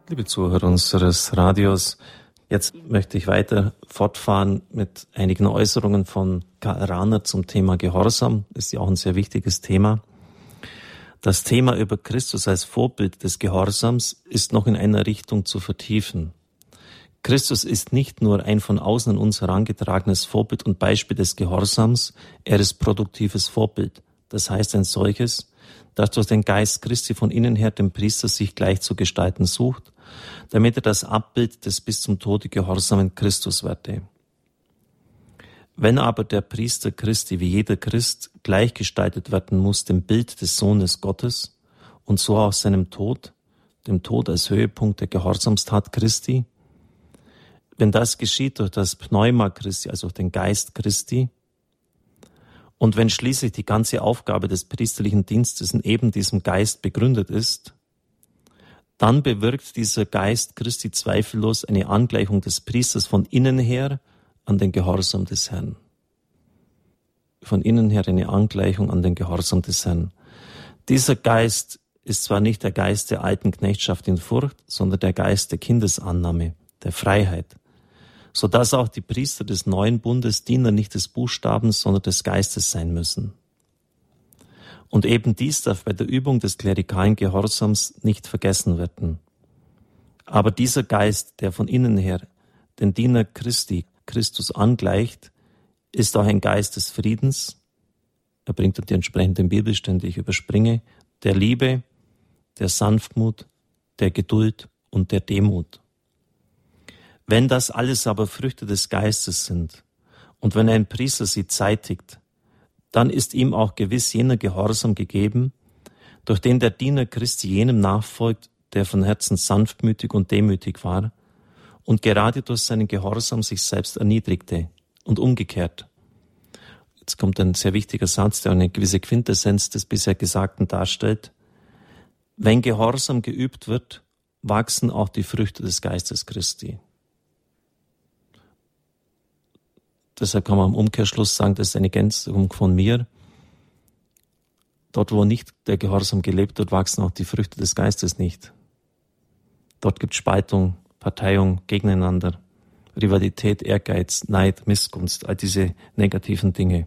Liebe Zuhörer unseres Radios, jetzt möchte ich weiter fortfahren mit einigen Äußerungen von Karl Rahner zum Thema Gehorsam. Das ist ja auch ein sehr wichtiges Thema. Das Thema über Christus als Vorbild des Gehorsams ist noch in einer Richtung zu vertiefen. Christus ist nicht nur ein von außen an uns herangetragenes Vorbild und Beispiel des Gehorsams, er ist produktives Vorbild. Das heißt ein solches, das durch den Geist Christi von innen her dem Priester sich gleich zu gestalten sucht, damit er das Abbild des bis zum Tode gehorsamen Christus werde. Wenn aber der Priester Christi wie jeder Christ gleichgestaltet werden muss dem Bild des Sohnes Gottes und so auch seinem Tod, dem Tod als Höhepunkt der Gehorsamstat Christi, wenn das geschieht durch das Pneuma Christi, also durch den Geist Christi, und wenn schließlich die ganze Aufgabe des priesterlichen Dienstes in eben diesem Geist begründet ist, dann bewirkt dieser Geist Christi zweifellos eine Angleichung des Priesters von innen her an den Gehorsam des Herrn. Von innen her eine Angleichung an den Gehorsam des Herrn. Dieser Geist ist zwar nicht der Geist der alten Knechtschaft in Furcht, sondern der Geist der Kindesannahme, der Freiheit, sodass auch die Priester des neuen Bundes Diener nicht des Buchstabens, sondern des Geistes sein müssen. Und eben dies darf bei der Übung des klerikalen Gehorsams nicht vergessen werden. Aber dieser Geist, der von innen her den Diener Christi, Christus angleicht, ist auch ein Geist des Friedens. Er bringt dann die entsprechenden Bibelstände, ich überspringe, der Liebe, der Sanftmut, der Geduld und der Demut. Wenn das alles aber Früchte des Geistes sind und wenn ein Priester sie zeitigt, dann ist ihm auch gewiss jener Gehorsam gegeben, durch den der Diener Christi jenem nachfolgt, der von Herzen sanftmütig und demütig war und gerade durch seinen Gehorsam sich selbst erniedrigte und umgekehrt. Jetzt kommt ein sehr wichtiger Satz, der eine gewisse Quintessenz des bisher Gesagten darstellt. Wenn Gehorsam geübt wird, wachsen auch die Früchte des Geistes Christi. Deshalb kann man im Umkehrschluss sagen, das ist eine Ergänzung von mir. Dort, wo nicht der Gehorsam gelebt wird, wachsen auch die Früchte des Geistes nicht. Dort gibt es Spaltung, Parteiung, Gegeneinander, Rivalität, Ehrgeiz, Neid, Missgunst, all diese negativen Dinge.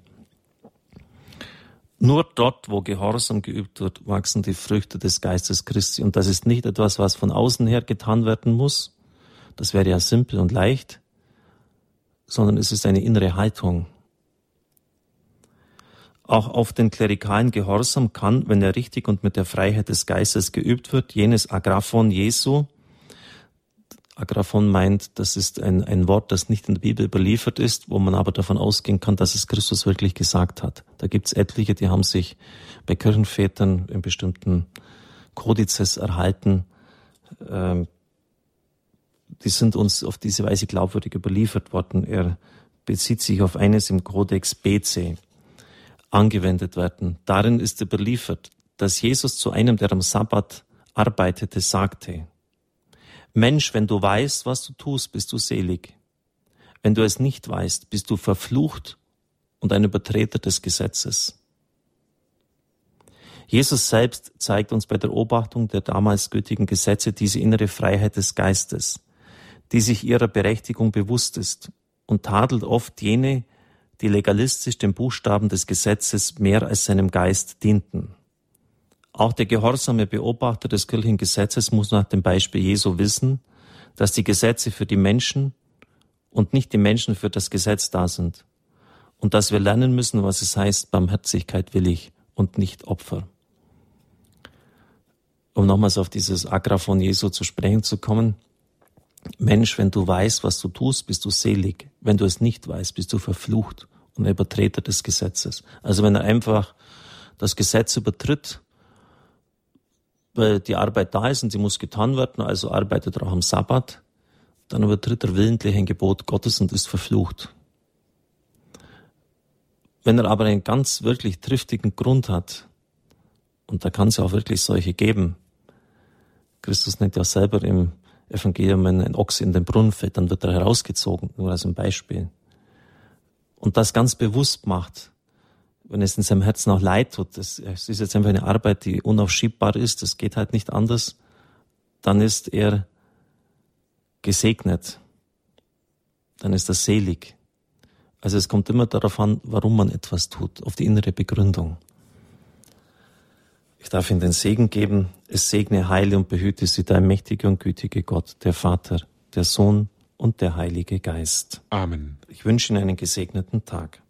Nur dort, wo Gehorsam geübt wird, wachsen die Früchte des Geistes Christi. Und das ist nicht etwas, was von außen her getan werden muss. Das wäre ja simpel und leicht, sondern es ist eine innere Haltung. Auch auf den klerikalen Gehorsam kann, wenn er richtig und mit der Freiheit des Geistes geübt wird, jenes Agraphon Jesu, Agraphon meint, das ist ein Wort, das nicht in der Bibel überliefert ist, wo man aber davon ausgehen kann, dass es Christus wirklich gesagt hat. Da gibt es etliche, die haben sich bei Kirchenvätern in bestimmten Kodizes erhalten, die sind uns auf diese Weise glaubwürdig überliefert worden. Er bezieht sich auf eines im Kodex BC angewendet werden. Darin ist überliefert, dass Jesus zu einem, der am Sabbat arbeitete, sagte: Mensch, wenn du weißt, was du tust, bist du selig. Wenn du es nicht weißt, bist du verflucht und ein Übertreter des Gesetzes. Jesus selbst zeigt uns bei der Beobachtung der damals gültigen Gesetze diese innere Freiheit des Geistes, die sich ihrer Berechtigung bewusst ist und tadelt oft jene, die legalistisch den Buchstaben des Gesetzes mehr als seinem Geist dienten. Auch der gehorsame Beobachter des kirchlichen Gesetzes muss nach dem Beispiel Jesu wissen, dass die Gesetze für die Menschen und nicht die Menschen für das Gesetz da sind und dass wir lernen müssen, was es heißt, Barmherzigkeit willig und nicht Opfer. Um nochmals auf dieses Agraphon Jesu zu sprechen zu kommen: Mensch, wenn du weißt, was du tust, bist du selig. Wenn du es nicht weißt, bist du verflucht und Übertreter des Gesetzes. Also wenn er einfach das Gesetz übertritt, weil die Arbeit da ist und sie muss getan werden, also arbeitet er auch am Sabbat, dann übertritt er willentlich ein Gebot Gottes und ist verflucht. Wenn er aber einen ganz wirklich triftigen Grund hat, und da kann es ja auch wirklich solche geben, Christus nennt ja selber im Evangelium, wenn ein Ochs in den Brunnen fällt, dann wird er herausgezogen, nur als ein Beispiel. Und das ganz bewusst macht, wenn es in seinem Herzen auch leid tut, es ist jetzt einfach eine Arbeit, die unaufschiebbar ist, das geht halt nicht anders, dann ist er gesegnet, dann ist er selig. Also es kommt immer darauf an, warum man etwas tut, auf die innere Begründung. Ich darf Ihnen den Segen geben, es segne, heile und behüte Sie der mächtige und gütige Gott, der Vater, der Sohn und der Heilige Geist. Amen. Ich wünsche Ihnen einen gesegneten Tag.